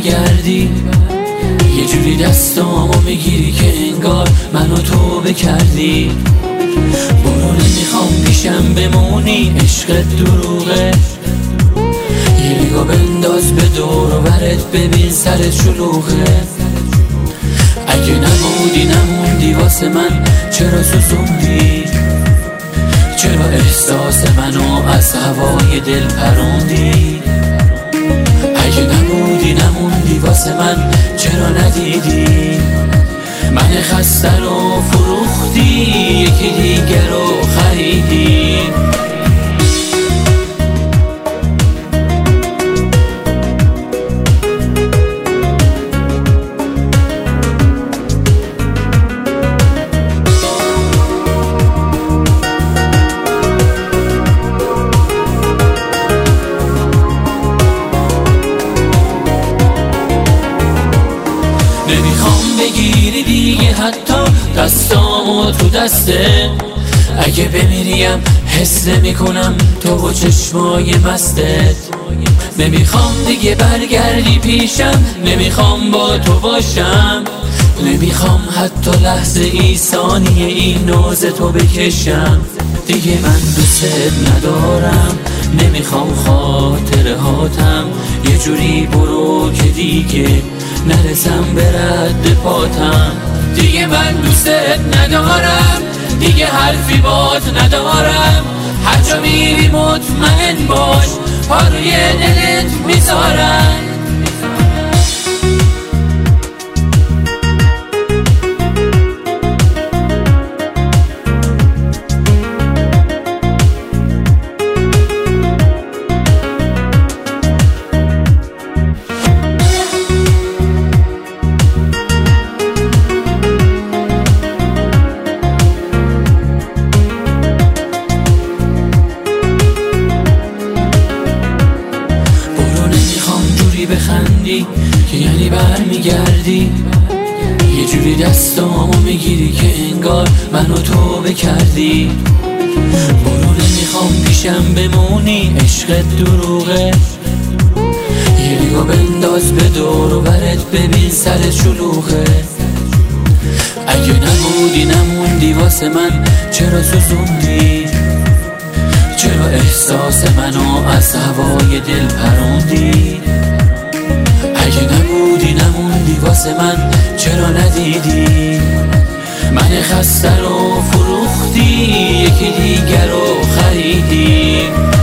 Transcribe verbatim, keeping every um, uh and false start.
برمیگردی، یه جوری دستامو میگیری که انگار منو توبه کردی. برو نمیخوام پیشم بمونی، عشقت دروغه. یه نگاه بنداز به دور و برت، ببین سرت شلوغه. اگه نبودی نموندی واسه من، چرا سوزوندی؟ چرا احساس منو از هوای دل پروندی؟ اگه نبودی نموندی واسه من، چرا ندیدی؟ من خسته رو فروختی، یکی دیگر رو خریدی. نمیخوام بگیری دیگه حتی دستامو تو دسته. اگه بمیریم حس نمی‌کنم تو و چشمای مستت. نمیخوام دیگه برگردی پیشم، نمیخوام با تو باشم. نمیخوام حتی لحظه ای ثانیه ای ناز تو بکشم. دیگه من دوست ندارم، نمیخوام خاطره هاتم. یه جوری برو که دیگه نرسم به رد پاتم. دیگه من دوست ندارم، دیگه حرفی بات ندارم. هر جا میری مطمئن باش، پا روی دلت میذارم. بخندی که یعنی برمیگردی، یه جوری دستامو میگیری که انگار منو توبه کردی. برو نمیخوام پیشم بمونی، عشقت دروغه. یه نگاه بنداز به دور و برت، ببین سرت شلوغه. اگه نبودی نموندی واسه من، چرا سوزوندی؟ چرا احساس منو از هوای دل پروندی؟ اگه نبودی نموندی واسه من، چرا ندیدی؟ من خسته رو فروختی، یکی دیگر رو خریدی.